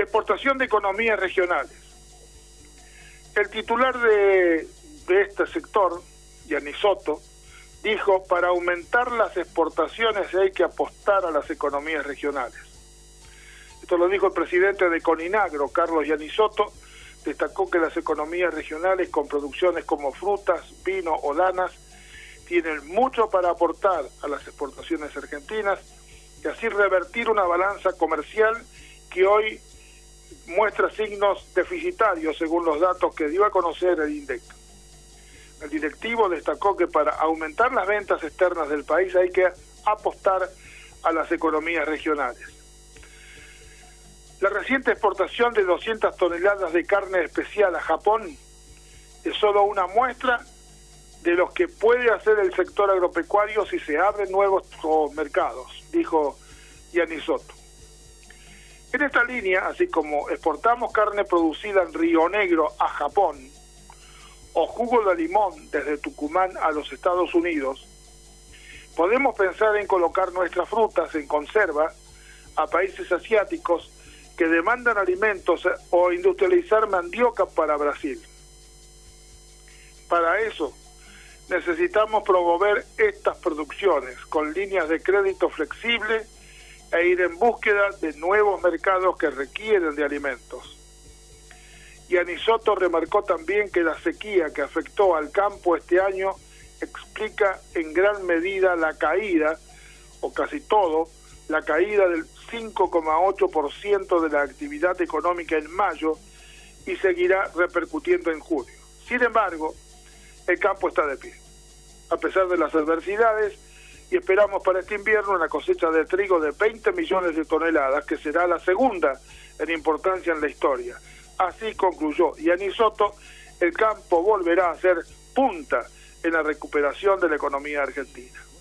Exportación de economías regionales. El titular de este sector, Gianni Soto, dijo: para aumentar las exportaciones hay que apostar a las economías regionales. Esto lo dijo el presidente de Coninagro, Carlos Gianni Soto. Destacó que las economías regionales con producciones como frutas, vino o lanas tienen mucho para aportar a las exportaciones argentinas y así revertir una balanza comercial que hoy muestra signos deficitarios según los datos que dio a conocer el INDEC. El directivo destacó que para aumentar las ventas externas del país hay que apostar a las economías regionales. La reciente exportación de 200 toneladas de carne especial a Japón es solo una muestra de lo que puede hacer el sector agropecuario si se abren nuevos mercados, dijo Gianni Soto. En esta línea, así como exportamos carne producida en Río Negro a Japón o jugo de limón desde Tucumán a los Estados Unidos, podemos pensar en colocar nuestras frutas en conserva a países asiáticos que demandan alimentos o industrializar mandioca para Brasil. Para eso, necesitamos promover estas producciones con líneas de crédito flexible e ir en búsqueda de nuevos mercados que requieren de alimentos. Gianni Soto remarcó también que la sequía que afectó al campo este año explica en gran medida la caída, o casi todo, la caída del 5,8% de la actividad económica en mayo y seguirá repercutiendo en junio. Sin embargo, el campo está de pie, a pesar de las adversidades, y esperamos para este invierno una cosecha de trigo de 20 millones de toneladas, que será la segunda en importancia en la historia. Así concluyó Gianni Soto: el campo volverá a ser punta en la recuperación de la economía argentina.